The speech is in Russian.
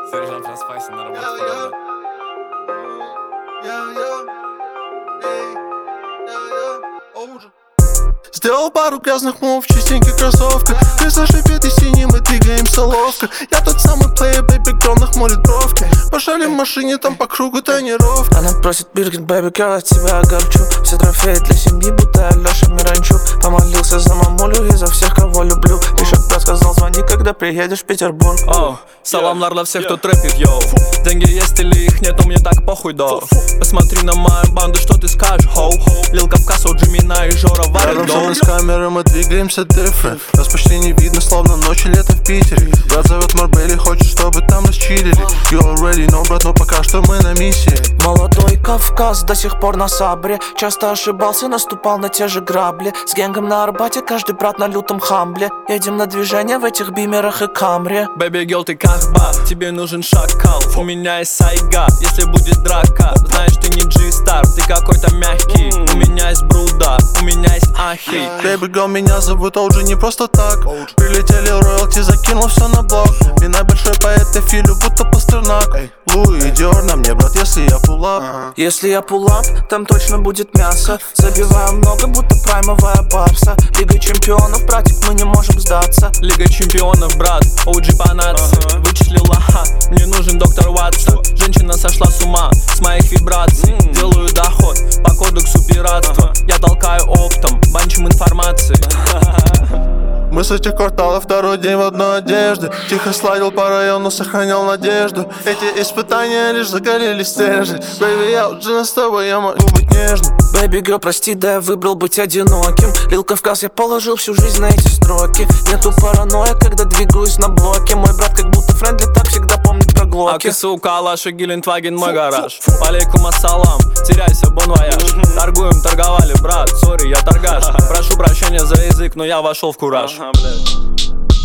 Сержант Распайся на работе. Сделал пару грязных мув в чистеньких кроссовках. Крыса шипит и синий, мы двигаемся ловко. Я тот самый плеер, бэйби герл нахмурит бровки. Пошали в машине, там по кругу тренировка. Она просит Биркин, бэйби герл, от тебя огорчу. Все трофеи для семьи, будто Алёша Миранчук. Помолился за мамулю и за всех, кого люблю. Пишет, брат, сказал, звони, когда приедешь в Петербург. Салам для всех, кто трэпит, йоу. Деньги есть или их нету, мне так похуй, да. Посмотри на мою банду, что ты скажешь, хоу. Лил Кавказ, Оджи Мина и Жора варит дом. С камеры мы двигаемся different. Нас почти не видно, словно ночью лето в Питере. Брат зовет Марбели, хочет, чтобы там расчилили. You already know, брат, но пока что мы на миссии. Молодой Кавказ до сих пор на сабре. Часто ошибался, наступал на те же грабли. С генгом на Арбате, каждый брат на лютом хамбле. Едем на движение в этих бимерах и камре. Бэби герл, ты как баб, тебе нужен шакал. У меня есть сайга, если будет драка. Знаешь, ты не G-Star, ты какой-то мягкий. У меня есть бруда, у меня есть ахи. Baby girl, меня зовут Оджи не просто так. Прилетели роялти, закинул все на блок. Минай большой поэт, я филю, будто Пастернак. Луи, Диор на мне, брат, если я пулап. Если я пулап, там точно будет мясо. Забиваю много, будто праймовая барса. Лига чемпионов, братик, мы не можем сдаться. Лига чемпионов, брат, OG по нации. Вычислила, мне нужен доктор Ватсон. Женщина сошла с ума с моих вибраций. Делаю доход по кодексу пиратства. Я толкаю оптом, банчим информации. Мы с этих кварталов второй день в одной одежде. Тихо сладил по району, сохранял надежду. Эти испытания лишь закалили стержень. Baby, я уже с тобой, я могу быть нежным. Бэйби герл, прости, да я выбрал быть одиноким. Лил Кавказ, я положил всю жизнь на эти строки. Нету паранойя, когда двигаюсь на блоке. Мой брат как будто френдли, так всегда помнит про глоки. Акису, Калаш и Гелендваген, мой гараж. Алейкум ассалам, теряйся, бон вояж. Торгуем, торговали, брат, сори, я торгаш. Прошу прощения за язык, но я вошел в кураж.